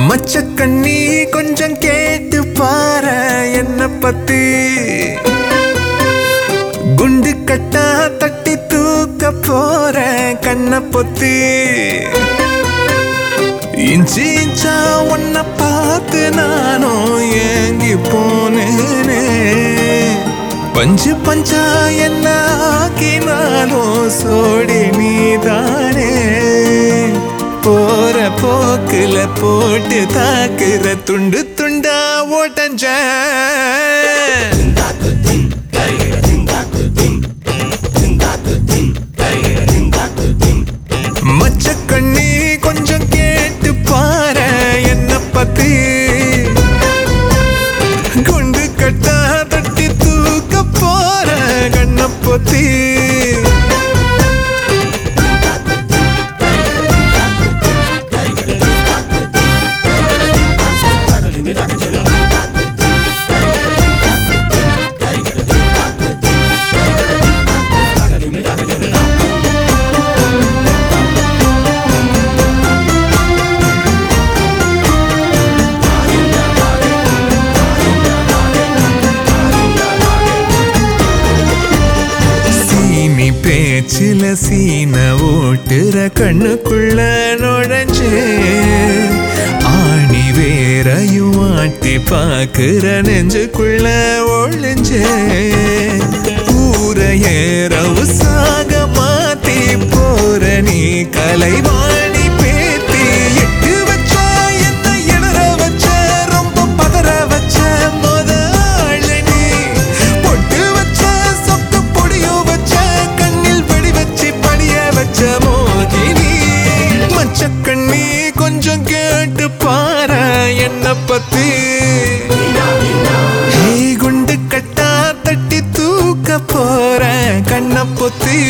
மச்சக்கண்ணி கொஞ்சம் கேட்டு பாரு என்ன பத்தி குண்டு கட்டா தட்டி தூக்க போற கண்ண பொத்தி இஞ்சி இஞ்சா உன்னை பார்த்து நானும் ஏங்கி போனேனே பஞ்சு பஞ்சா என்ன ஆக்கினாலும் சோடி நீதானே போற போக்குல போட்டு தாக்குற துண்டு துண்டா ஓட்டஞ்ச மச்சக்கண்ணி கொஞ்சம் கேட்டு பாரு என்ன பத்தி குண்டு கட்டா தட்டி தூக்க போற கண்ண பொத்தி பேச்சில சீன ஓட்டுற கண்ணுக்குள்ள நுழைஞ்சே ஆணி வேறையும் ஆட்டி பாக்குற நெஞ்சுக்குள்ள ஒழிஞ்சே ஊரையேறவு சாக மாத்தி போற நீ கலைவாணி பேத்தி எட்டு வச்ச என்ன எழுற வச்ச ரொம்ப பதற வச்ச முதல் நீ பொட்டு வச்ச சொத்து பொடியோ வச்ச மோகினி மச்சக்கண்ணி கொஞ்சம் கேட்டு பாரு என்ன பத்தி குண்டு கட்டா தட்டி தூக்க போற கண்ண பொத்தி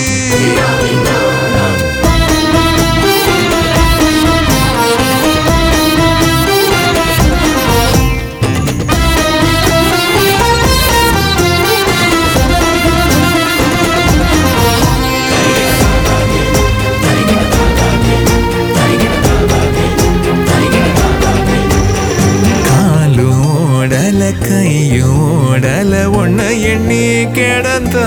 கையோடல ஒன்ன எண்ணி கிடந்தா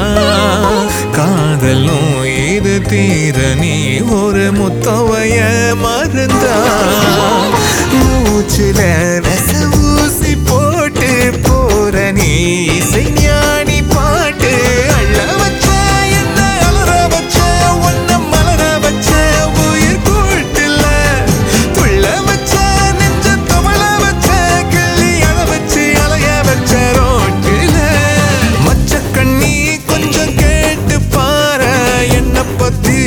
காதலும் இது தீர நீ ஒரு முத்தவைய மருந்தா மூச்சுல ரச ஊசி போட்டு போற நீ இசை ஞானி பாட்டு அள்ள வச்ச என்ன அலற வச்ச ஒன்ன மலர வச்ச உயிர் கூட்டுல துள்ள வச்ச நெஞ்ச தவள வச்ச கிள்ளி அழ வச்சு அலைய வச்ச ரோட்டில மச்சக்கண்ணி கொஞ்சம் கேட்டு பாரு என்ன பத்தி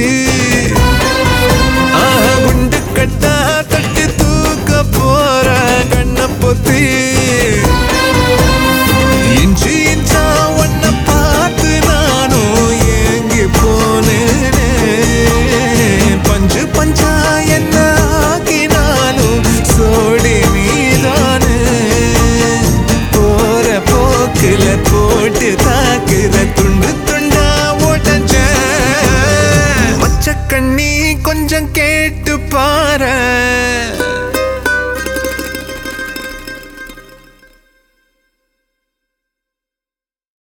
குண்டு கட்டா தட்டி தூக்க போற கண்ண பொத்தி இஞ்சி இஞ்சா உன்னை பார்த்து நானும் ஏங்கி போனேனே பஞ்சு பஞ்சா என்ன ஆக்கினாலும் சோடி நீதானே போற போக்குல போட்டு தாக்குற துண்டு துண்டா ஓட்டஞ்ச மச்சக்கண்ணி கொஞ்சம் கேட்டு பாரு